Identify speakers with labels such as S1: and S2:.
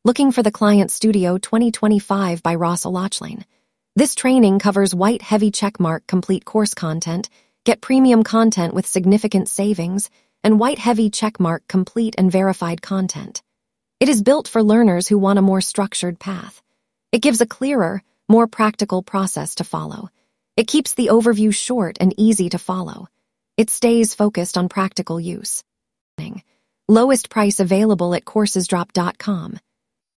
S1: Looking for the Client Studio 2025 by Ross O'Loughlin. This training covers white heavy checkmark complete course content, get premium content with significant savings, and white heavy checkmark complete and verified content. It is built for learners who want a more structured path. It gives a clearer, more practical process to follow. It keeps the overview short and easy to follow. It stays focused on practical use. Lowest price available at coursesdrop.com.